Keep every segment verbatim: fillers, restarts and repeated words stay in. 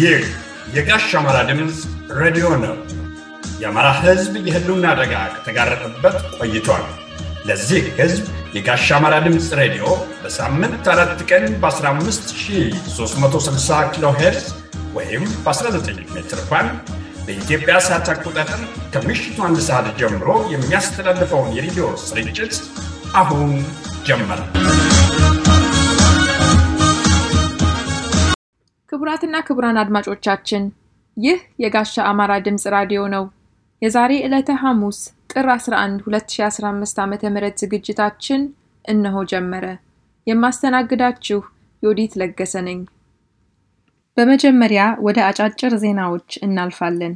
ይህ የጋሽ አማራ ድምፅ ሬዲዮ ነው። የአማራ ሕዝብ የህልውና አደጋ ከተጋረጠበት ቆይቷል። ለዚህ ሕዝብ የጋሽ አማራ ድምፅ ሬዲዮ በሳምንት አራት ቀን በ15360 ኪሎ ሄርዝ ወይም በ19 ሜትር ባንድ በኢትዮጵያ ሰዓት አቆጣጠር ከምሽቱ አንድ ሰዓት ጀምሮ የሚያስተላልፈውን የሬዲዮ ስርጭት አሁን ጀመረ። ክቡራትና ክቡራን አድማጮቻችን ይህ የጋሻ አማራ ድምጽ ራዲዮ ነው። የዛሬ ዕለተ ሐሙስ ጥር አስራ አንድ ሁለት ሺህ አስራ አምስት ዓመተ ምህረት ዝግጅታችን እነሆ ጀመረ። የማስተናግዳችሁ ዮዲት ለገሰ ነኝ። በመጀመሪያ ወደ አጫጭር ዜናዎች እናልፋለን።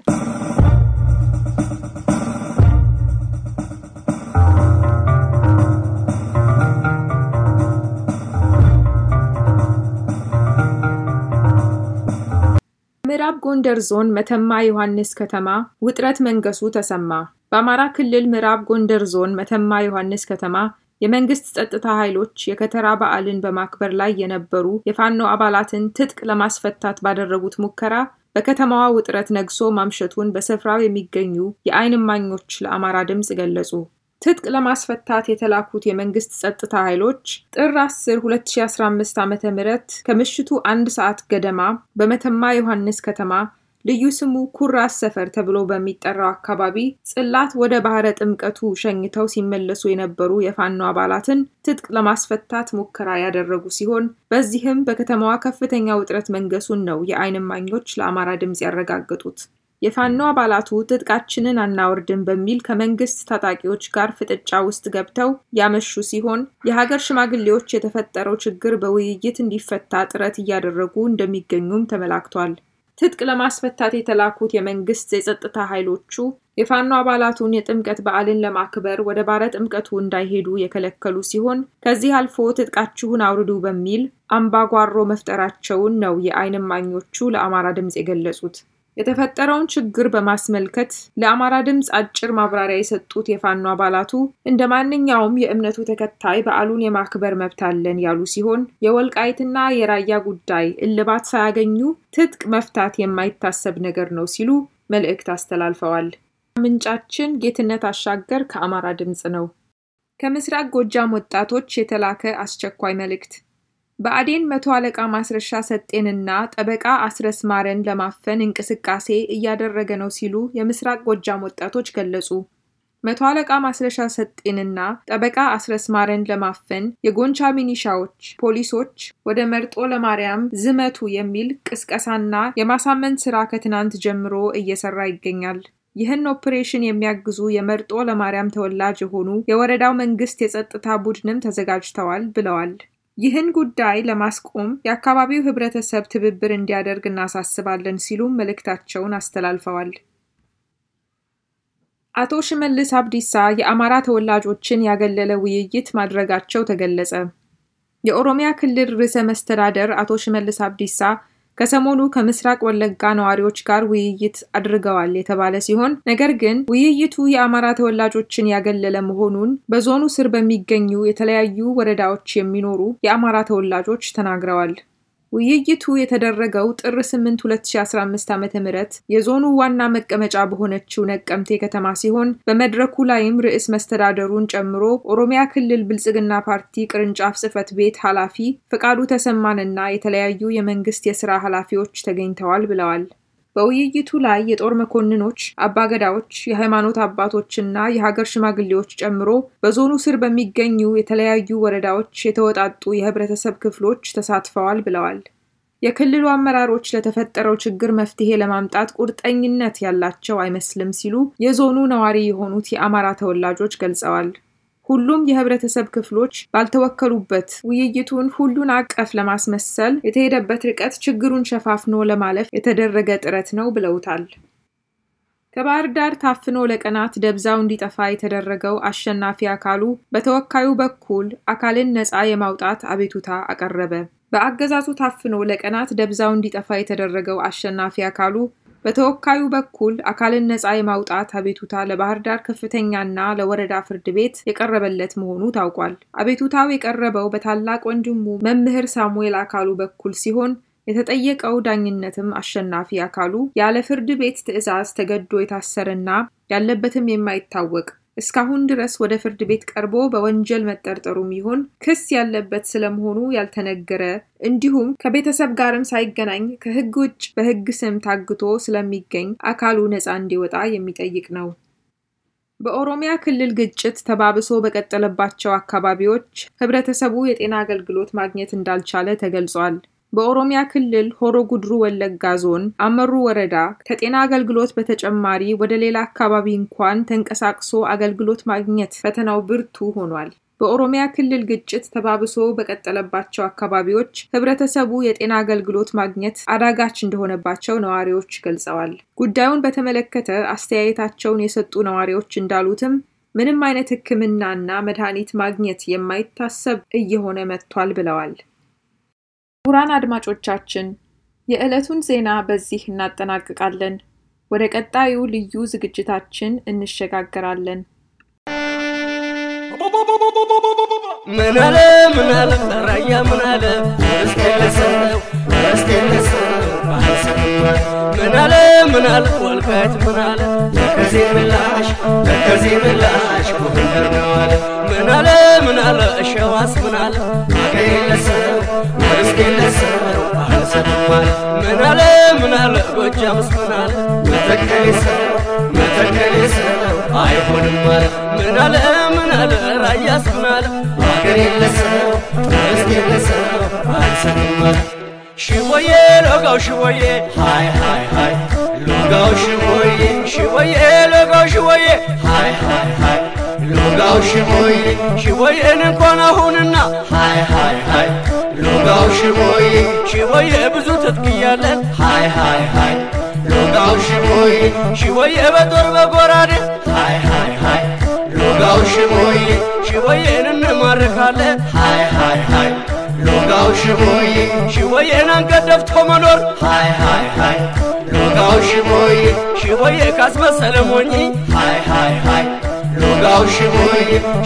ምዕራብ ጎንደር ዞን መተማ ዮሐንስ ከተማ ውጥረት መንገሱ ተሰማ። በአማራ ክልል ምዕራብ ጎንደር ዞን መተማ ዮሐንስ ከተማ የመንግስት ጸጥታ ኃይሎች የከተራ በዓልን በማክበር ላይ የነበሩ የፋኖ አባላትን ትጥቅ ለማስፈታት ባደረጉት ሙከራ በከተማዋ ውጥረት ነግሶ ማምሸቱን በስፍራው የሚገኙ የዓይን እማኞች ለአማራ ድምጽ ገለጹ። ትጥቅ ለማስፈታት የተላኩት የመንግስት ጸጥታ ኃይሎች ጥር አስር ሁለት ሺህ አስራ አምስት ዓመተ ምህረት ከምሽቱ አንድ ሰዓት ገደማ በመተማ ዮሐንስ ከተማ ልዩ ስሙ ኩራስ ሰፈር ተብሎ በሚጠራው አካባቢ ጽላት ወደ ባህረ ጥምቀቱ ሸኝተው ሲመለሱ የነበሩ የፋኖ አባላትን ትጥቅ ለማስፈታት ሙከራ ያደረጉ ሲሆን በዚህም በከተማዋ ከፍተኛ ውጥረት መንገሱን ነው የዓይን እማኞች ለአማራ ድምጽ ያረጋገጡት። የፋኖ አባላቱ ትጥቃችንን አናወርድም በሚል ከመንግስት ታጣቂዎች ጋር ፍጥጫ ውስጥ ገብተው ያመሹ ሲሆን የሀገር ሽማግሌዎች የተፈጠረው ችግር በውይይት እንዲፈታ ጥረት እያደረጉ እንደሚገኙም ተመላክቷል። ትጥቅ ለማስፈታት የተላኩት የመንግስት የጸጥታ ኃይሎቹ የፋኖ አባላቱን የጥምቀት በዓልን ለማክበር ወደ ባረ ጥምቀቱ እንዳይሄዱ የከለከሉ ሲሆን ከዚህ አልፎ ትጥቃችሁን አውርዱ በሚል አምባጓሮ መፍጠራቸውን ነው የዓይን እማኞቹ ለአማራ ድምጽ የገለጹት። የተፈጠረውን ችግር በማስመልከት ለአማራ ድምጽ አጭር ማብራሪያ የሰጡት የፋኖ አባላቱ እንደማንኛውም የእምነቱ ተከታይ በዓሉን የማክበር መብት አለን ያሉ ሲሆን የወልቃይትና የራያ ጉዳይ እልባት ሳያገኙ ትጥቅ መፍታት የማይታሰብ ነገር ነው ሲሉ መልእክት አስተላልፈዋል። ምንጫችን ጌትነት አሻገር ከአማራ ድምጽ ነው። ከምስራቅ ጎጃም ወጣቶች የተላከ አስቸኳይ መልእክት። በአዴን መቶ አለቃ ማስረሻ ሰጤንና ጠበቃ አስረስ ማረን ለማፈን እንቅስቃሴ እያደረገ ነው ሲሉ የምስራቅ ጎጃም ወጣቶች ገለጹ። መቶ አለቃ ማስረሻ ሰጤንና ጠበቃ አስረስ ማረን ለማፈን የጎንቻ ሚኒሻዎች ፖሊሶች ወደ መርጦ ለማርያም ዝመቱ የሚል ቅስቀሳና የማሳመን ስራ ከትናንት ጀምሮ እየሰራ ይገኛል። ይህን ኦፕሬሽን የሚያግዙ የመርጦ ለማርያም ተወላጅ የሆኑ የወረዳው መንግስት የጸጥታ ቡድንም ተዘጋጅተዋል ብለዋል። ይህን ጉዳይ ለማስቆም የአካባቢው ህብረተሰብ ትብብር እንዲያደርግ እናሳስባለን ሲሉ መልእክታቸውን አስተላልፈዋል። አቶ ሽመልስ አብዲሳ የአማራ ተወላጆችን ያገለለ ውይይት ማድረጋቸው ተገለጸ። የኦሮሚያ ክልል ርዕሰ መስተዳደር አቶ ሽመልስ አብዲሳ ከሰሞኑ ከምስራቅ ወለጋ ነዋሪዎች ጋር ውይይት አድርገዋል የተባለ ሲሆን ነገር ግን ውይይቱ የአማራ ተወላጆችን ያገለለ መሆኑን በዞኑ ስር በሚገኙ የተለያዩ ወረዳዎች የሚኖሩ የአማራ ተወላጆች ተናግረዋል። ውይይቱ የተደረገው ጥር ስምንት ሁለት ሺህ አስራ አምስት ዓመተ ምህረት የዞኑ ዋና መቀመጫ በሆነችው ነቀምቴ ከተማ ሲሆን በመድረኩ ላይም ርዕሰ መስተዳደሩን ጨምሮ ኦሮሚያ ክልል ብልጽግና ፓርቲ ቅርንጫፍ ጽህፈት ቤት ኃላፊ ፍቃዱ ተሰማንና የተለያዩ የመንግስት የሥራ ኃላፊዎች ተገኝተዋል ብለዋል። በውይይቱ ላይ የጦር መኮንኖች፣ አባገዳዎች፣ የሃይማኖት አባቶችና የሀገር ሽማግሌዎች ጨምሮ በዞኑ ስር በሚገኙ የተለያዩ ወረዳዎች የተወጣጡ የህብረተሰብ ክፍሎች ተሳትፈዋል ብለዋል። የክልሉ አመራሮች ለተፈጠረው ችግር መፍትሄ ለማምጣት ቁርጠኝነት ያላቸው አይመስልም ሲሉ የዞኑ ነዋሪ የሆኑት የአማራ ተወላጆች ገልጸዋል። ሁሉም የህብረተሰብ ክፍሎች ባልተወከሉበት ውይይቱን ሁሉን አቀፍ ለማስመሰል የተሄደበት ርቀት ችግሩን ሸፋፍኖ ለማለፍ የተደረገ ጥረት ነው ብለውታል። ከባህር ዳር ታፍኖ ለቀናት ደብዛው እንዲጠፋ የተደረገው አሸናፊ አካሉ በተወካዩ በኩል አካልን ነፃ የማውጣት አቤቱታ አቀረበ። በአገዛዙ ታፍኖ ለቀናት ደብዛው እንዲጠፋ የተደረገው አሸናፊ አካሉ በተወካዩ በኩል አካልን ነፃ የማውጣት አቤቱታ ለባህር ዳር ከፍተኛና ለወረዳ ፍርድ ቤት የቀረበለት መሆኑ ታውቋል። አቤቱታው የቀረበው በታላቅ ወንድሙ መምህር ሳሙኤል አካሉ በኩል ሲሆን የተጠየቀው ዳኝነትም አሸናፊ አካሉ ያለ ፍርድ ቤት ትዕዛዝ ተገዶ የታሰረና ያለበትም የማይታወቅ እስካሁን ድረስ ወደ ፍርድ ቤት ቀርቦ በወንጀል መጠርጠሩም ይሁን ክስ ያለበት ስለመሆኑ ያልተነገረ እንዲሁም ከቤተሰብ ጋርም ሳይገናኝ ከህግ ውጭ በህግ ስም ታግቶ ስለሚገኝ አካሉ ነፃ እንዲወጣ የሚጠይቅ ነው። በኦሮሚያ ክልል ግጭት ተባብሶ በቀጠለባቸው አካባቢዎች ህብረተሰቡ የጤና አገልግሎት ማግኘት እንዳልቻለ ተገልጿል። በኦሮሚያ ክልል ሆሮ ጉድሩ ወለጋ ዞን አመሩ ወረዳ ከጤና አገልግሎት በተጨማሪ ወደ ሌላ አካባቢ እንኳን ተንቀሳቅሶ አገልግሎት ማግኘት ፈተናው ብርቱ ሆኗል። በኦሮሚያ ክልል ግጭት ተባብሶ በቀጠለባቸው አካባቢዎች ህብረተሰቡ የጤና አገልግሎት ማግኘት አዳጋች እንደሆነባቸው ነዋሪዎች ገልጸዋል። ጉዳዩን በተመለከተ አስተያየታቸውን የሰጡ ነዋሪዎች እንዳሉትም ምንም አይነት ህክምናና መድኃኒት ማግኘት የማይታሰብ እየሆነ መጥቷል ብለዋል። ክቡራን አድማጮቻችን የዕለቱን ዜና በዚህ እናጠናቅቃለን። ወደ ቀጣዩ ልዩ ዝግጅታችን እንሸጋገራለን። ምናለ ምናለ ራያ ምናለ እስከለሰው እስከለሰው ምናለ ምናለ ወልካት ምናለ ከዚህ ምላሽ ከዚህ ምላሽ ጎንደር ነው አለ ምናለ ምናለ ሸዋስ ምናለ አገለሰው እስከለሰው አልሰማል ምናለ ምናለ ጎጃምስ ምናለ መተከለሰው መተከለሰው አይሆንም ማለት ምናለ ምናለ ራያስ ምናለ አገለሰው እስከለሰው አልሰማል ሽወዬ ሎጋው ሽወዬ ሃይ ሃይ ሃይ ሎጋው ሽወዬ ሽወዬ ሎጋው ሽወዬ ሃይ ሃይ ሃይ ሎጋው ሽወዬ ሽወዬ እንኳን አሁንና ሃይ ሃይ ሃይ ሎጋው ሽወዬ ሽወዬ ብዙ ትጥቅያለን ሃይ ሃይ ሃይ ሎጋው ሽወዬ ሽወዬ በጦር በጎራዴ ሃይ ሃይ ሃይ ሎጋው ሽወዬ ሽወዬን እንማርካለን ሃይ ሃይ ሃይ ሎጋው ሽወዬ ሽወዬን አንገደፍቶ መኖር ሃይ ሃይ ሃይ ሎጋው ሽወዬ ሽወዬ ካስመሰለ ሞኝ ሃይ ሃይ ሃይ ሎጋው ሽወዬ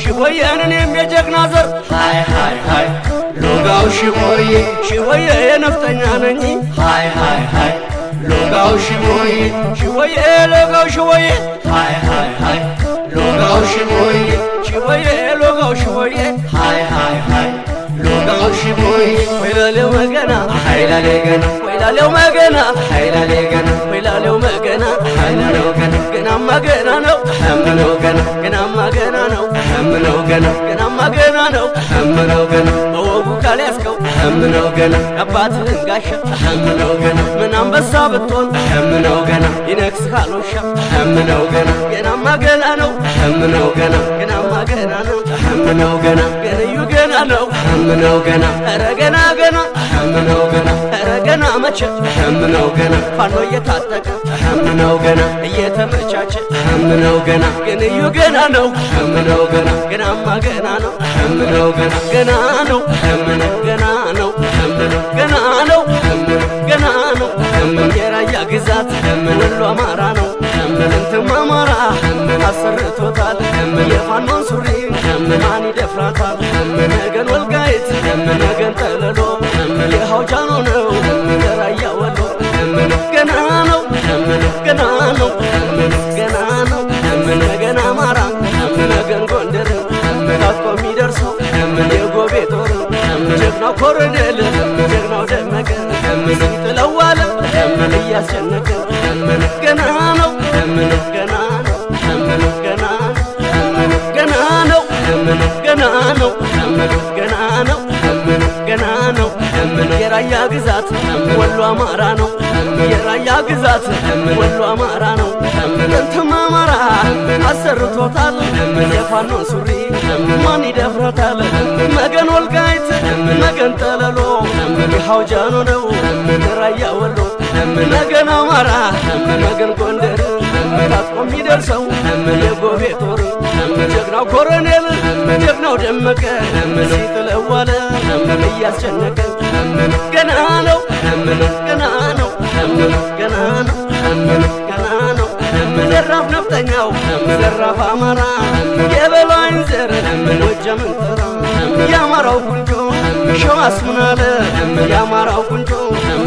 ሽወዬን የጀግና ዘር ሃይ ሃይ ሃይ ሎጋው ሽወዬ ሽወዬ የነፍጠኛ ነኝ ሃይ ሃይ ሃይ ሎጋው ሽወዬ ሽወዬ ሎጋው ሽወዬ ሃይ ሃይ ሃይ ሎጋው ሽወዬ ሽወዬ ሎጋው ሽወዬ ሃይ ሃይ ሃይ ሎጋው ሽወዬ ወይላለው መገና ሃይላለው ገና ወይላለው መገና ሃይላለው ገና ወይላለው መገና ሃይላለው ገና ገናማ ገና ነው ሐምነው ገና ገናማ ገና ነው ሐምነው ገና ገናማ ገና ነው ሐምነው ገና በወጉ ካልያስከው ሐምነው ገና አባትህን ጋሻ ሐምነው ገና ምን አንበሳ ብትሆን ሐምነው ገና ይነክስ ካልወሻ ሐምነው ገና ገናማ ገና ነው ሐምነው ገና ገናማ ገና ነው ሐምነው ገና ገነዩ ገና ነው ሐምነው ገና ኧረ ገና ገና ሐምነው ገና ኧረ ገና መቼ ሐምነው ገና ፋኖ እየታጠቀ ሐምነው ገና እየተመቻቸ ሐምነው ገና ገነዩ ገና ነው ሐምነው ገና ገናማ ገና ነው ሐምነው ገና ገና ነው ሐምነው ገና ነው ሐምነው ገና ነው ሐምነው ገና ነው ሐምነው የራያ ግዛት ሐምነው አማራ ነው ሐምነው አማራ ሐምነው አሰርቶታል የፋኖን ሱሪ ማን ይደፍራታል ነገን ወልቃይት ነገን ጠለሎ የሃውጃኖ ነው የራያ ወሎ ገና ነው ገና ነው ገና ነው ነገን አማራ ነገን ጎንደር ታጥቆ የሚደርሰው የጎቤ ጦር ጀግናው ኮሎኔል ጀግናው ደመቀ ሲጥለዋለ እያስጨነቀ ገና ነው ገና ነው ገና ገና ነው ገና ነው ገና ነው ገና ነው የራያ ግዛት ወሎ አማራ ነው የራያ ግዛት ወሎ አማራ ነው እንተማ አማራ አሰርቶታል የፋኖን ሱሪ ማን ይደፍራታል መገን ወልቃይት መገን ጠለሎ የሃውጃኖ ነው የራያ ወሎ መገን አማራ መገን ጎንደር ታጥቆ የሚደርሰው የጎቤ ጦር ጀግናው ኮሎኔል ጀግናው ደመቀ ሲጥለዋለ እያስጨነቀ ገና ነው ገና ነው ገና ነው ገና ነው ዘራፍ ነፍጠኛው ዘራፍ አማራ የበላይን ዘር ጎጃምን ጠራ ያማራው ቁንጮ ሸዋስ ምናለ ያማራው ቁንጮ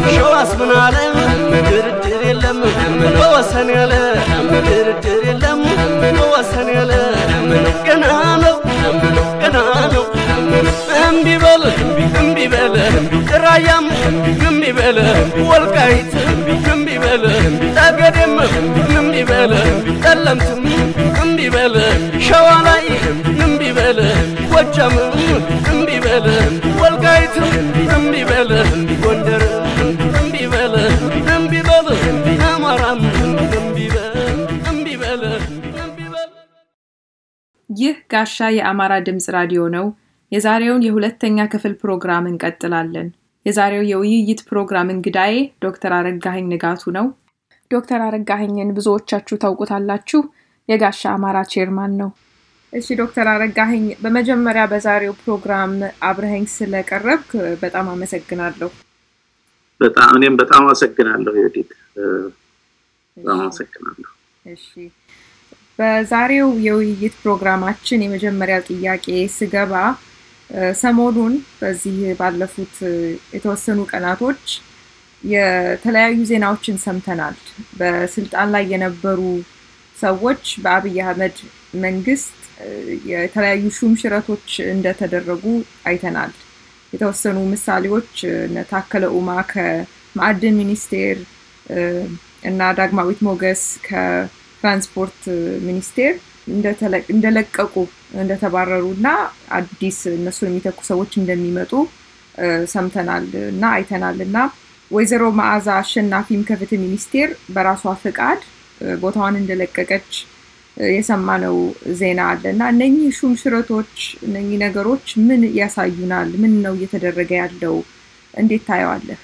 ሸዋስ ምን አለ ድርድር የለም በወሰን ያለ ድርድር የለም በወሰን ያለ ገና ነው ገና ነው እምቢ በል እምቢ በል ራያም እምቢ በል ወልቃይት እምቢ በል ጠገዴም እምቢ በል ጠለምትም እምቢ በል ሸዋ ላይ እምቢ በል ጎጃም እምቢ በል ወልቃይት እምቢ በል ጎንደር እምቢ በል እምቢ በል አማራም እምቢ በል እምቢ በል እምቢ በል። ይህ ጋሻ የአማራ ድምጽ ራዲዮ ነው። የዛሬውን የሁለተኛ ክፍል ፕሮግራም እንቀጥላለን። የዛሬው የውይይት ፕሮግራም እንግዳዬ ዶክተር አረጋኸኝ ንጋቱ ነው። ዶክተር አረጋኸኝን ብዙዎቻችሁ ታውቁታላችሁ። የጋሻ አማራ ቼርማን ነው። እሺ ዶክተር አረጋኸኝ በመጀመሪያ በዛሬው ፕሮግራም አብረኸኝ ስለቀረብክ በጣም አመሰግናለሁ። በጣም እኔም በጣም አመሰግናለሁ ዮዲት። በጣም አመሰግናለሁ። እሺ በዛሬው የውይይት ፕሮግራማችን የመጀመሪያ ጥያቄ ስገባ ሰሞኑን በዚህ ባለፉት የተወሰኑ ቀናቶች የተለያዩ ዜናዎችን ሰምተናል። በስልጣን ላይ የነበሩ ሰዎች በአብይ አህመድ መንግስት የተለያዩ ሹምሽረቶች እንደተደረጉ አይተናል። የተወሰኑ ምሳሌዎች ታከለ ኡማ ከማዕድን ሚኒስቴር እና ዳግማዊት ሞገስ ከትራንስፖርት ሚኒስቴር እንደለቀቁ እንደተባረሩና አዲስ እነሱን የሚተኩ ሰዎች እንደሚመጡ ሰምተናል እና አይተናልና ወይዘሮ መዓዛ አሸናፊም ከፍትህ ሚኒስቴር በራሷ ፍቃድ ቦታዋን እንደለቀቀች የሰማነው ዜና አለና እነኚህ ሹምሽረቶች እነኚህ ነገሮች ምን ያሳዩናል? ምን ነው እየተደረገ ያለው? እንዴት ታየዋለህ?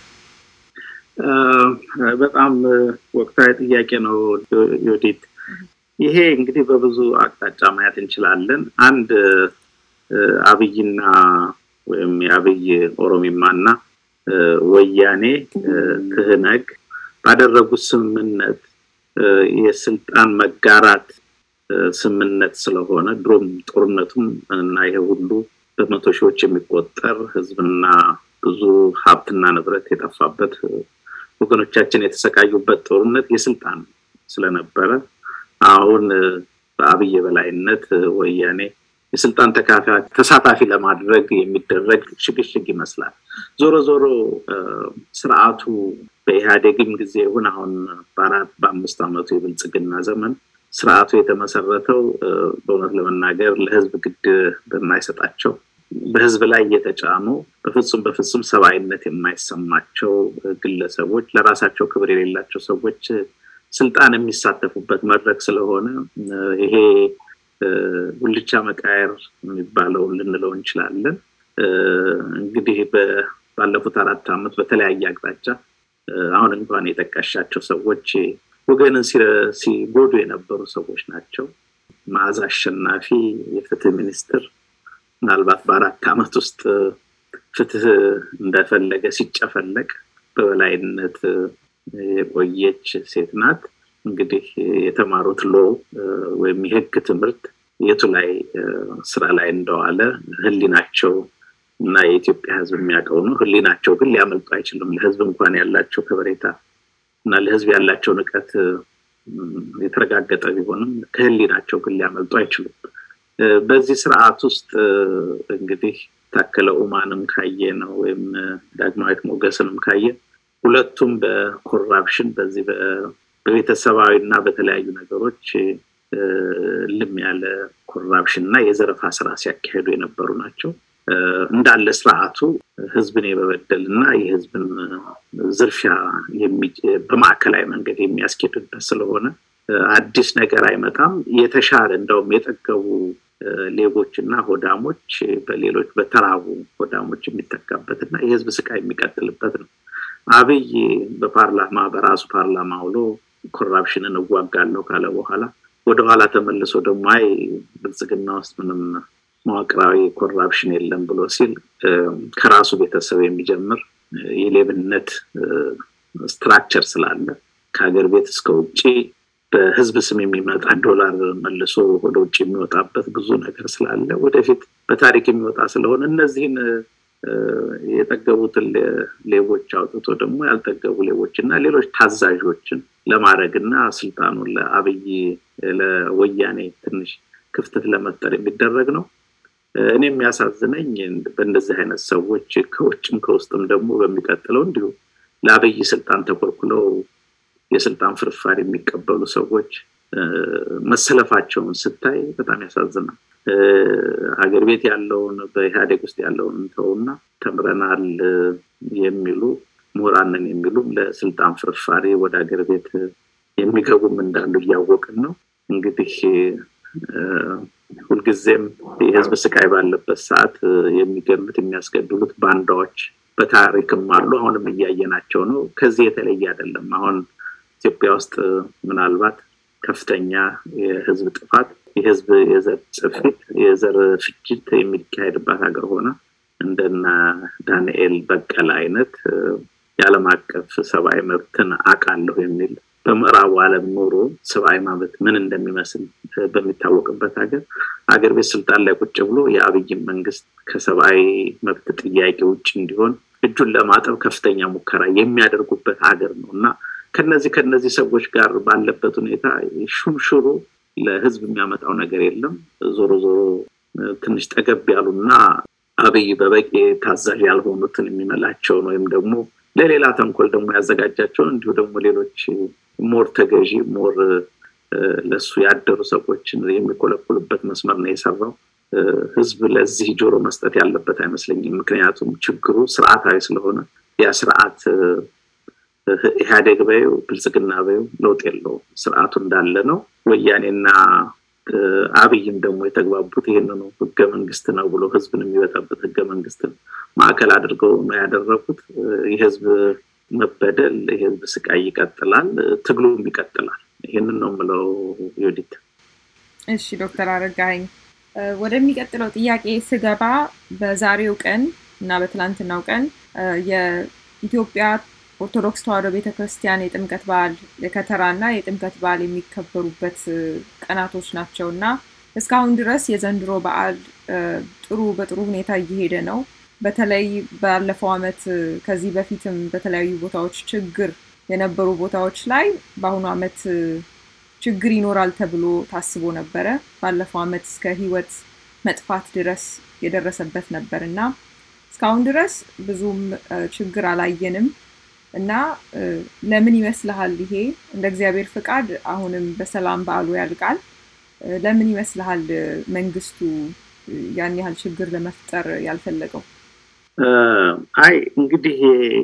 በጣም ወቅታዊ ጥያቄ ነው ዮዲት። ይሄ እንግዲህ በብዙ አቅጣጫ ማየት እንችላለን። አንድ አብይና ወይም የአብይ ኦሮሚማና ወያኔ ትህነግ ባደረጉት ስምምነት የስልጣን መጋራት ስምምነት ስለሆነ ድሮም ጦርነቱም እና ይሄ ሁሉ በመቶ ሺዎች የሚቆጠር ህዝብና ብዙ ሀብትና ንብረት የጠፋበት ወገኖቻችን የተሰቃዩበት ጦርነት የስልጣን ስለነበረ አሁን በአብይ በላይነት ወያኔ የስልጣን ተካፋይ ተሳታፊ ለማድረግ የሚደረግ ሽግሽግ ይመስላል። ዞሮ ዞሮ ስርዓቱ በኢህአዴግም ጊዜ ሆነ አሁን በአራት በአምስት አመቱ የብልጽግና ዘመን ስርዓቱ የተመሰረተው በእውነት ለመናገር ለህዝብ ግድ በማይሰጣቸው በህዝብ ላይ የተጫኑ በፍጹም በፍጹም ሰብአዊነት የማይሰማቸው ግለሰቦች ለራሳቸው ክብር የሌላቸው ሰዎች ስልጣን የሚሳተፉበት መድረክ ስለሆነ ይሄ ጉልቻ መቃየር የሚባለው ልንለው እንችላለን። እንግዲህ ባለፉት አራት አመት በተለያየ አቅጣጫ አሁን እንኳን የተቀሻቸው ሰዎች ወገንን ሲጎዱ የነበሩ ሰዎች ናቸው። መዓዛ አሸናፊ የፍትህ ሚኒስትር ምናልባት በአራት አመት ውስጥ ፍትህ እንደፈለገ ሲጨፈለቅ በበላይነት የቆየች ሴት ናት። እንግዲህ የተማሩት ሎ ወይም የህግ ትምህርት የቱ ላይ ስራ ላይ እንደዋለ ህሊናቸው እና የኢትዮጵያ ህዝብ የሚያውቀው ነው። ህሊናቸው ግን ሊያመልጡ አይችልም። ለህዝብ እንኳን ያላቸው ከበሬታ እና ለህዝብ ያላቸው ንቀት የተረጋገጠ ቢሆንም ከህሊናቸው ግን ሊያመልጡ አይችሉም። በዚህ ስርዓት ውስጥ እንግዲህ ታከለ ኡማንም ካየ ነው ወይም ዳግማዊት ሞገስንም ካየ ሁለቱም በኮራፕሽን በዚህ በቤተሰባዊና በተለያዩ ነገሮች ልም ያለ ኮራፕሽንና የዘረፋ ስራ ሲያካሂዱ የነበሩ ናቸው። እንዳለ ስርዓቱ ህዝብን የበበደልና የህዝብን ዝርፊያ በማዕከላዊ መንገድ የሚያስኬድበት ስለሆነ አዲስ ነገር አይመጣም። የተሻለ እንደውም የጠገቡ ሌቦችና ሆዳሞች በሌሎች በተራቡ ሆዳሞች የሚተካበትና የህዝብ ስቃይ የሚቀጥልበት ነው። አብይ በፓርላማ በራሱ ፓርላማ ውሎ ኮራፕሽንን እዋጋለሁ ካለ በኋላ ወደ ኋላ ተመልሶ ደግሞ አይ ብልጽግና ውስጥ ምንም መዋቅራዊ ኮራፕሽን የለም ብሎ ሲል ከራሱ ቤተሰብ የሚጀምር የሌብነት ስትራክቸር ስላለ ከሀገር ቤት እስከ ውጪ በህዝብ ስም የሚመጣ ዶላር መልሶ ወደ ውጪ የሚወጣበት ብዙ ነገር ስላለ ወደፊት በታሪክ የሚወጣ ስለሆነ እነዚህን የጠገቡትን ሌቦች አውጥቶ ደግሞ ያልጠገቡ ሌቦችና ሌሎች ታዛዦችን ለማድረግና ስልጣኑን ለአብይ ለወያኔ ትንሽ ክፍተት ለመፍጠር የሚደረግ ነው። እኔ የሚያሳዝነኝ በእንደዚህ አይነት ሰዎች ከውጭም ከውስጥም ደግሞ በሚቀጥለው እንዲሁ ለአብይ ስልጣን ተቆርቁለው የስልጣን ፍርፋሪ የሚቀበሉ ሰዎች መሰለፋቸውን ስታይ በጣም ያሳዝናል። ሀገር ቤት ያለውን በኢህአዴግ ውስጥ ያለውን ተውና ተምረናል የሚሉ ምሁራንን የሚሉ ለስልጣን ፍርፋሪ ወደ ሀገር ቤት የሚገቡም እንዳሉ እያወቅን ነው። እንግዲህ ሁልጊዜም የህዝብ ስቃይ ባለበት ሰዓት የሚገሉት የሚያስገድሉት ባንዳዎች በታሪክም አሉ፣ አሁንም እያየናቸው ነው። ከዚህ የተለየ አይደለም። አሁን ኢትዮጵያ ውስጥ ምናልባት ከፍተኛ የህዝብ ጥፋት የህዝብ የዘር ጽፊት የዘር ፍጅት የሚካሄድባት ሀገር ሆና እንደና ዳንኤል በቀለ አይነት የዓለም አቀፍ ሰብአዊ መብትን አቃለሁ የሚል በምዕራቡ ዓለም ኖሮ ሰብአዊ መብት ምን እንደሚመስል በሚታወቅበት ሀገር ሀገር ቤት ስልጣን ላይ ቁጭ ብሎ የአብይ መንግስት ከሰብአዊ መብት ጥያቄ ውጭ እንዲሆን እጁን ለማጠብ ከፍተኛ ሙከራ የሚያደርጉበት ሀገር ነውና ከነዚህ ከነዚህ ሰዎች ጋር ባለበት ሁኔታ ሹምሽሩ ለህዝብ የሚያመጣው ነገር የለም። ዞሮ ዞሮ ትንሽ ጠገብ ያሉና አብይ በበቂ ታዛዥ ያልሆኑትን የሚመላቸው ነው ወይም ደግሞ ለሌላ ተንኮል ደግሞ ያዘጋጃቸው እንዲሁ ደግሞ ሌሎች ሞር ተገዢ ሞር ለሱ ያደሩ ሰዎችን የሚኮለኩሉበት መስመር ነው የሰራው። ህዝብ ለዚህ ጆሮ መስጠት ያለበት አይመስለኝም። ምክንያቱም ችግሩ ስርዓታዊ ስለሆነ ያ ስርዓት ኢህአዴግ በየው ብልጽግና በየው ለውጥ የለው ስርዓቱ እንዳለ ነው። ወያኔና አብይም ደግሞ የተግባቡት ይሄንን ነው። ህገ መንግስት ነው ብሎ ህዝብን የሚበጣበት ህገ መንግስትን ማዕከል አድርገው ነው ያደረጉት። የህዝብ መበደል የህዝብ ስቃይ ይቀጥላል፣ ትግሉም ይቀጥላል። ይሄንን ነው የምለው ዮዲት። እሺ ዶክተር አረጋኸኝ ወደሚቀጥለው ጥያቄ ስገባ በዛሬው ቀን እና በትላንትናው ቀን የኢትዮጵያ ኦርቶዶክስ ተዋሕዶ ቤተክርስቲያን የጥምቀት በዓል የከተራና የጥምቀት በዓል የሚከበሩበት ቀናቶች ናቸውና እስካሁን ድረስ የዘንድሮ በዓል ጥሩ በጥሩ ሁኔታ እየሄደ ነው። በተለይ ባለፈው አመት ከዚህ በፊትም በተለያዩ ቦታዎች ችግር የነበሩ ቦታዎች ላይ በአሁኑ አመት ችግር ይኖራል ተብሎ ታስቦ ነበረ። ባለፈው አመት እስከ ህይወት መጥፋት ድረስ የደረሰበት ነበርና እስካሁን ድረስ ብዙም ችግር አላየንም። እና ለምን ይመስልሃል ይሄ እንደ እግዚአብሔር ፍቃድ አሁንም በሰላም በዓሉ ያልቃል? ለምን ይመስልሃል መንግስቱ ያን ያህል ችግር ለመፍጠር ያልፈለገው? አይ እንግዲህ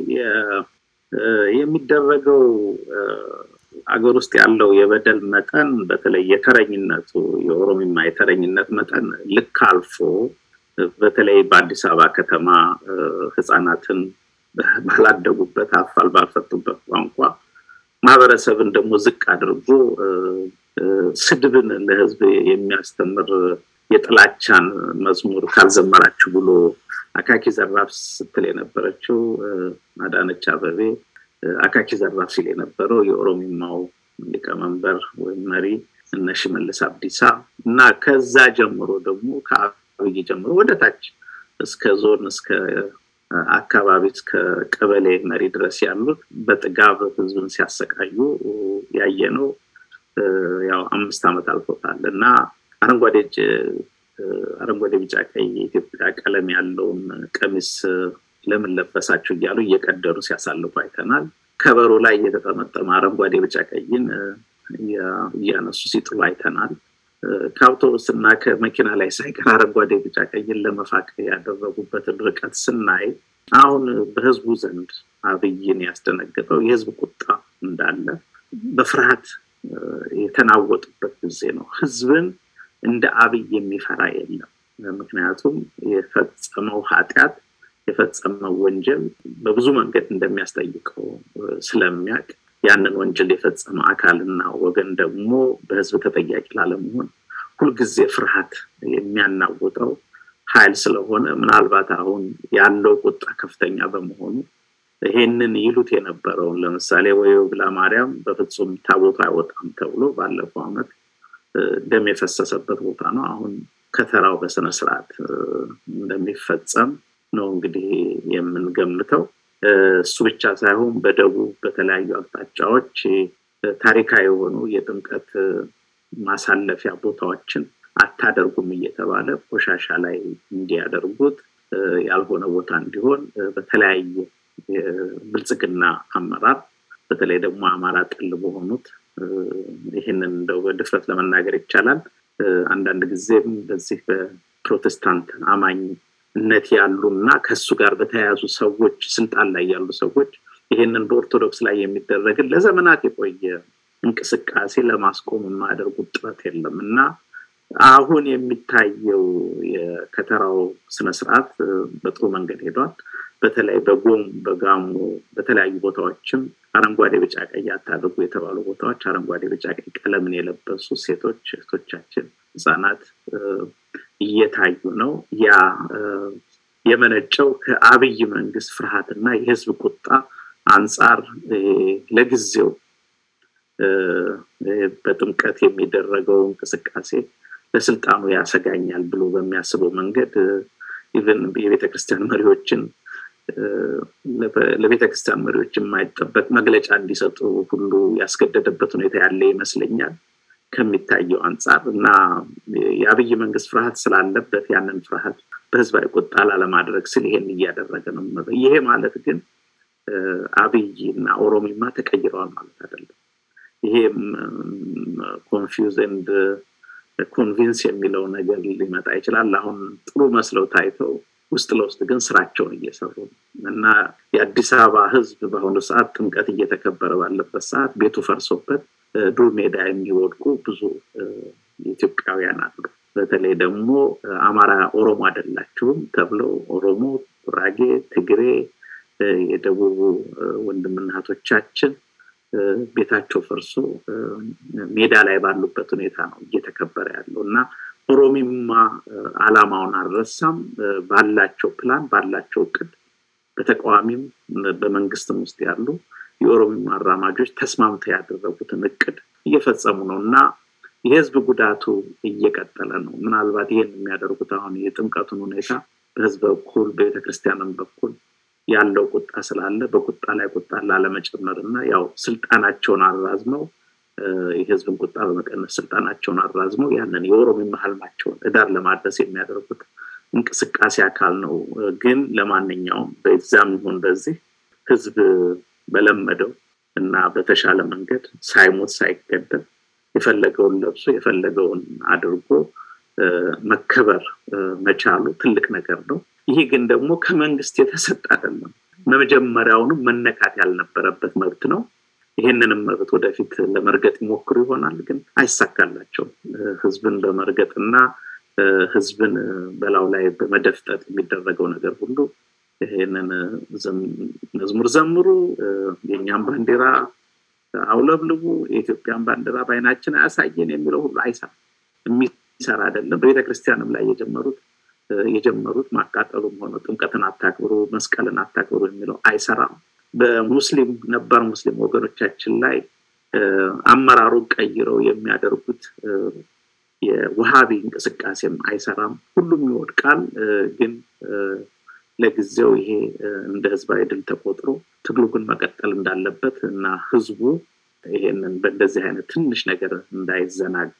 የሚደረገው አገር ውስጥ ያለው የበደል መጠን በተለይ የተረኝነቱ የኦሮሚማ የተረኝነት መጠን ልክ አልፎ በተለይ በአዲስ አበባ ከተማ ህፃናትን ባላደጉበት አፋል ባልፈቱበት ቋንቋ ማህበረሰብን ደግሞ ዝቅ አድርጎ ስድብን ለህዝብ የሚያስተምር የጥላቻን መዝሙር ካልዘመራችሁ ብሎ አካኪ ዘራፍ ስትል የነበረችው አዳነች አበቤ አካኪ ዘራፍ ሲል የነበረው የኦሮሚማው ሊቀመንበር ወይ መሪ እነ ሽመልስ አብዲሳ እና ከዛ ጀምሮ ደግሞ ከአብይ ጀምሮ ወደታች እስከ ዞን እስከ አካባቢ እስከ ቀበሌ መሪ ድረስ ያሉት በጥጋብ ህዝብን ሲያሰቃዩ ያየነው ያው አምስት አመት አልፎታልና አረንጓዴ አረንጓዴ ቢጫ ቀይ የኢትዮጵያ ቀለም ያለውን ቀሚስ ለምን ለበሳችሁ እያሉ እየቀደሩ ሲያሳልፉ አይተናል። ከበሮ ላይ የተጠመጠመ አረንጓዴ ቢጫ ቀይን ያነሱ ሲጥሉ አይተናል። ከአውቶቡስና ከመኪና ላይ ሳይቀር አረንጓዴ ቢጫ ቀይን ለመፋቅ ያደረጉበት ርቀት ስናይ አሁን በህዝቡ ዘንድ አብይን ያስደነገጠው የህዝብ ቁጣ እንዳለ በፍርሃት የተናወጡበት ጊዜ ነው። ህዝብን እንደ አብይ የሚፈራ የለም። ምክንያቱም የፈጸመው ኃጢአት የፈጸመው ወንጀል በብዙ መንገድ እንደሚያስጠይቀው ስለሚያውቅ ያንን ወንጀል የፈጸመ አካልና ወገን ደግሞ በህዝብ ተጠያቂ ላለመሆን ሁልጊዜ ፍርሃት የሚያናውጠው ኃይል ስለሆነ ምናልባት አሁን ያለው ቁጣ ከፍተኛ በመሆኑ ይሄንን ይሉት የነበረውን ለምሳሌ ወይው ብላ ማርያም በፍጹም ታቦት አይወጣም ተብሎ ባለፈው አመት ደም የፈሰሰበት ቦታ ነው። አሁን ከተራው በሰነ ስርዓት እንደሚፈጸም ነው እንግዲህ የምንገምተው። እሱ ብቻ ሳይሆን በደቡብ በተለያዩ አቅጣጫዎች ታሪካዊ የሆኑ የጥምቀት ማሳለፊያ ቦታዎችን አታደርጉም እየተባለ ቆሻሻ ላይ እንዲያደርጉት ያልሆነ ቦታ እንዲሆን በተለያየ ብልጽግና አመራር በተለይ ደግሞ አማራ ጥል በሆኑት ይሄንን እንደው በድፍረት ለመናገር ይቻላል አንዳንድ ጊዜም በዚህ በፕሮቴስታንት አማኝነት ያሉና ከሱ ጋር በተያያዙ ሰዎች ስልጣን ላይ ያሉ ሰዎች ይሄንን በኦርቶዶክስ ላይ የሚደረግ ለዘመናት የቆየ እንቅስቃሴ ለማስቆም ማድረጉት ጥረት የለምና አሁን የሚታየው የከተራው ስነ ስርዓት በጥሩ መንገድ ሄዷል። በተለይ በጎም በጋሞ በተለያዩ ቦታዎችም አረንጓዴ ቢጫ ቀይ አታድርጉ የተባሉ ቦታዎች አረንጓዴ ቢጫ ቀይ ቀለምን የለበሱ ሴቶች እህቶቻችን ህፃናት እየታዩ ነው። ያ የመነጨው ከአብይ መንግስት ፍርሃትና የህዝብ ቁጣ አንፃር ለጊዜው በጥምቀት የሚደረገው እንቅስቃሴ ለስልጣኑ ያሰጋኛል ብሎ በሚያስበው መንገድ ኢቭን የቤተክርስቲያን መሪዎችን ለቤተክርስቲያን መሪዎች የማይጠበቅ መግለጫ እንዲሰጡ ሁሉ ያስገደደበት ሁኔታ ያለ ይመስለኛል ከሚታየው አንፃር እና የአብይ መንግስት ፍርሃት ስላለበት ያንን ፍርሃት በህዝባዊ ቁጣ ለማድረግ ሲል ይሄን እያደረገ ነው። ይሄ ማለት ግን አብይና ኦሮሚማ ተቀይረዋል ማለት አይደለም። ይሄ ኮንፊውዝ ኤንድ ኮንቪንስ የሚለው ነገር ሊመጣ ይችላል። አሁን ጥሩ መስለው ታይተው ውስጥ ለውስጥ ግን ስራቸውን እየሰሩ እና የአዲስ አበባ ህዝብ በአሁኑ ሰዓት ጥምቀት እየተከበረ ባለበት ሰዓት ቤቱ ፈርሶበት ዱር ሜዳ የሚወድቁ ብዙ ኢትዮጵያውያን አሉ። በተለይ ደግሞ አማራ ኦሮሞ አይደላችሁም ተብለው ኦሮሞ፣ ጉራጌ፣ ትግሬ የደቡብ ወንድምናቶቻችን ቤታቸው ፈርሶ ሜዳ ላይ ባሉበት ሁኔታ ነው እየተከበረ ያለውና ኦሮሚማ አላማውን አልረሳም። ባላቸው ፕላን ባላቸው እቅድ በተቋሚም በመንግስትም ውስጥ ያሉ የኦሮሚማ አራማጆች ተስማምተው ያደረጉትን እቅድ እየፈጸሙ ነውና የህዝብ ጉዳቱ እየቀጠለ ነው። ምናልባት ይሄን የሚያደርጉት አሁን የጥምቀቱን ሁኔታ በህዝብ በኩል በቤተክርስቲያንም በኩል ያለው ቁጣ ስላለ በቁጣ ላይ ቁጣ ላለመጨመርና ያው ስልጣናቸውን አራዝመው የህዝብን ቁጣ በመቀነስ ስልጣናቸውን አራዝመው ያንን የኦሮሚማ ህልማቸውን እዳር ለማድረስ የሚያደርጉት እንቅስቃሴ አካል ነው። ግን ለማንኛውም በዛም ይሁን በዚህ ህዝብ በለመደው እና በተሻለ መንገድ ሳይሞት ሳይገደል የፈለገውን ለብሶ የፈለገውን አድርጎ መከበር መቻሉ ትልቅ ነገር ነው። ይሄ ግን ደግሞ ከመንግስት የተሰጠ አይደለም። መጀመሪያውኑ መነካት ያልነበረበት መብት ነው። ይሄንንም መብት ወደፊት ለመርገጥ ይሞክሩ ይሆናል ግን አይሳካላቸው። ህዝብን በመርገጥና ህዝብን በላው ላይ በመደፍጠጥ የሚደረገው ነገር ሁሉ ይሄንን መዝሙር ዘምሩ፣ የኛም ባንዲራ አውለብልቡ፣ የኢትዮጵያን ባንዲራ ባይናችን አያሳየን የሚለው ሁሉ አይሰራ የሚሰራ አይደለም። በቤተክርስቲያንም ላይ የጀመሩት የጀመሩት ማቃጠሉም ሆነ ጥምቀትን አታክብሩ፣ መስቀልን አታክብሩ የሚለው አይሰራም። በሙስሊም ነበር ሙስሊም ወገኖቻችን ላይ አመራሩ ቀይረው የሚያደርጉት የዋሃቢ እንቅስቃሴም አይሰራም። ሁሉም ይወድቃል። ግን ለጊዜው ይሄ እንደ ህዝባዊ ድል ተቆጥሮ ትግሉ ግን መቀጠል እንዳለበት እና ህዝቡ ይሄንን በእንደዚህ አይነት ትንሽ ነገር እንዳይዘናጋ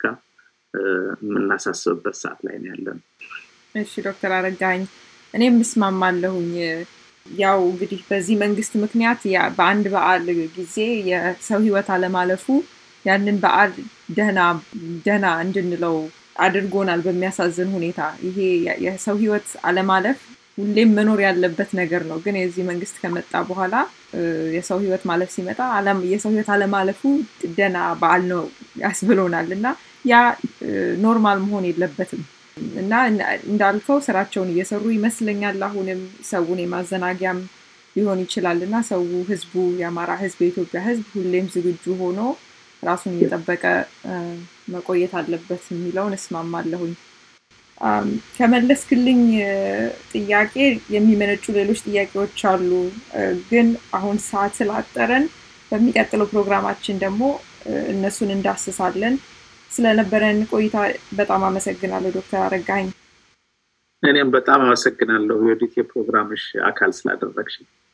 የምናሳስብበት ሰዓት ላይ ነው ያለን። እሺ ዶክተር አረጋኝ እኔም እስማማለሁኝ። ያው እንግዲህ በዚህ መንግስት ምክንያት ያ በአንድ በዓል ጊዜ የሰው ህይወት አለማለፉ ያንን በዓል ደህና ደህና እንድንለው አድርጎናል በሚያሳዝን ሁኔታ። ይሄ የሰው ህይወት አለማለፍ ሁሌም መኖር ያለበት ነገር ነው። ግን የዚህ መንግስት ከመጣ በኋላ የሰው ህይወት ማለፍ ሲመጣ ዓለም የሰው ህይወት አለማለፉ ደህና በዓል ነው ያስብሎናልና ያ ኖርማል መሆን የለበትም። እና እንዳልከው ስራቸውን እየሰሩ ይመስለኛል። አሁንም ሰውን የማዘናጊያም ሊሆን ይችላልና ሰው ህዝቡ የአማራ ህዝብ የኢትዮጵያ ህዝብ ሁሌም ዝግጁ ሆኖ ራሱን እየጠበቀ መቆየት አለበት የሚለውን እስማማለሁኝ። ከመለስክልኝ ጥያቄ የሚመነጩ ሌሎች ጥያቄዎች አሉ። ግን አሁን ሰዓት ስላጠረን በሚቀጥለው ፕሮግራማችን ደግሞ እነሱን እንዳስሳለን። ስለነበረን ቆይታ በጣም አመሰግናለሁ ዶክተር አረጋኝ። እኔም በጣም አመሰግናለሁ የዲቲ ፕሮግራምሽ አካል ስላደረግሽ።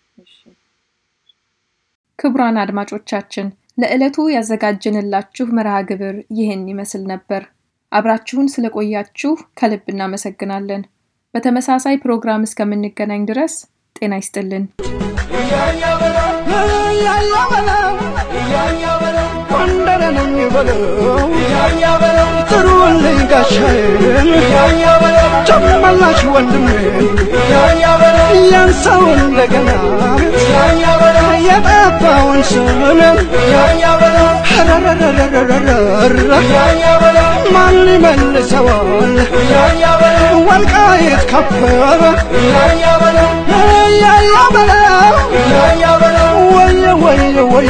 ክቡራን አድማጮቻችን ለዕለቱ ያዘጋጀንላችሁ መርሃ ግብር ይህን ይመስል ነበር። አብራችሁን ስለቆያችሁ ከልብ እናመሰግናለን። በተመሳሳይ ፕሮግራም እስከምንገናኝ ድረስ ጤና ይስጥልን። ወንደረነኝ በለው ጥሩልኝ ጋሻዬን ጨመላሽ ወንድሜ ያንሳው እንደገና የጠፋውን ስምን ማን ይመልሰዋል ወልቃይት ከበረ ያያ በለው ወየ ወየ ወየ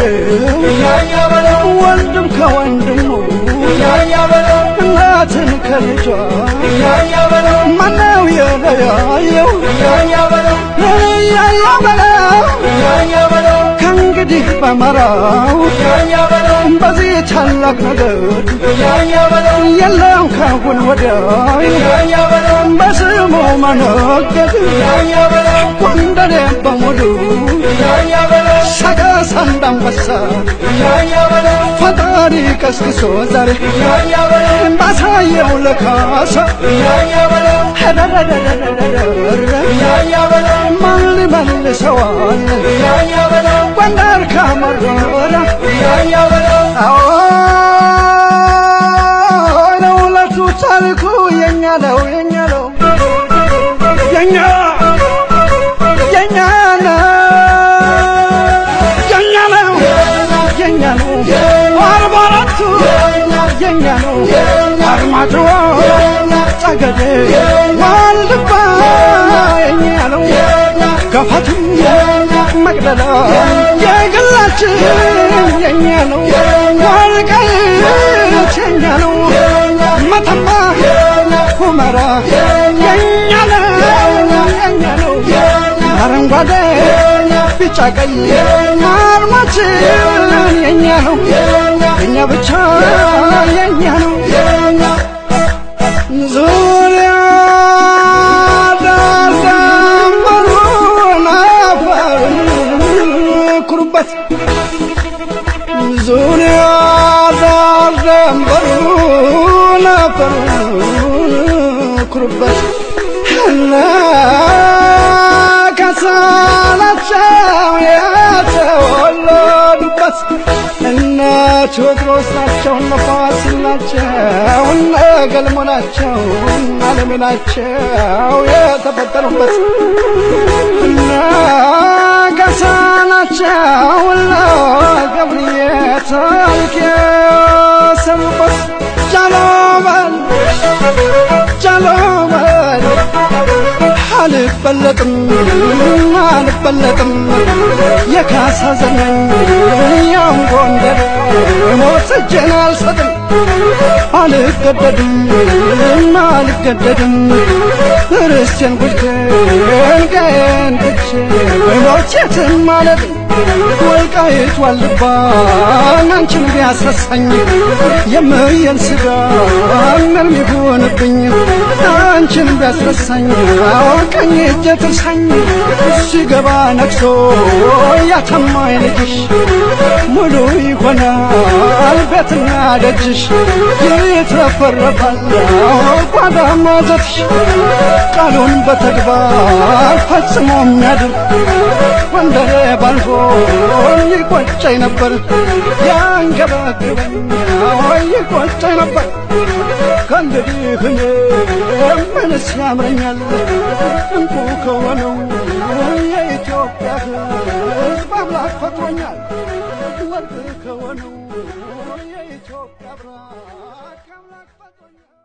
ወንድም ከወንድሙ እናትን ከልጇ ማነው የለያየው ያያ በለው ከእንግዲህ በመራው በዚህ ታላቅ ነገር የለም ካሁን ወዲያ በስሙ መነገድ ጎንደሬ በሙሉ ሰቀስ እንዳንበሳ ፈጣሪ ቀስቅሶ ዛሬ ባሳየው ለካሳ ማን ሊመልሰዋል ጎንደር ካመረረ አዎ ለሁለቱ ታሪኩ የኛ ነው የኛ ነው የኛ የኛ ነው የኛ ነው የኛ ነው አርባራቱ የኛ ነው አርማጭሆ ጠገዴ ዋልድባ የኛ ነው ገፋቱ መቅደላ የግላችን የኛ ነው ወልቃይት የኛ ነው መተማ ሁመራ የኛ ነው የኛ ነው አረንጓዴ ቢጫ ቀይ አርማችን የኛ ነው የኛ ብቻ የኛ ነው ዙሪያ ዳርዳምበሩን አፈር ኩሩበት ዙሪያ ዳርዳምበሩን አፈር ኩሩበት ከሳናቸው የተወለዱበት እነ ቴዎድሮስ ናቸው እነ ፋሲል ናቸው እነ ገልሞ ናቸው እነ አለሜ ናቸው የተፈጠሩበት እነ ገሳ ናቸው እነ ገብርዬ ታሪክ የሰሩበት ጃሎበል ጃሎበል አልበለጥም አልበለጥም የካሳ ዘመን ያው ጎንደር ሞት እጄን አልሰጥም አልገደድም አልገደድም ርስቴን ጉልቴን ቀን ትቼ ሞቼትን ማለት ወልቃይት ዋልድባ አንቺን ቢያስረሳኝ የምየን ስጋ ምንም ይሁንብኝ አንቺን ቢያስረሳኝ ቀኝ እጄ ትርሳኝ ሲገባ ነክሶ ያተማኝ ልጅሽ ሙሉ ይሆናል ቤትና ደጅሽ ይትረፈረፋል ጓዳ ማዘትሽ ቃሉን በተግባር ፈጽሞ የሚያድር ወንደሬ ባልፎ ይቆጨኝ ነበር ያንገበግበኝ ይቆጨኝ ነበር ከእንግዲህ እኔ ምንስ ያምረኛል እንቁ ከሆነው የኢትዮጵያ ሕዝብ አምላክ ፈጥሮኛል ወርቅ ከሆነው የኢትዮጵያ ብራክ አምላክ ፈጥሮኛል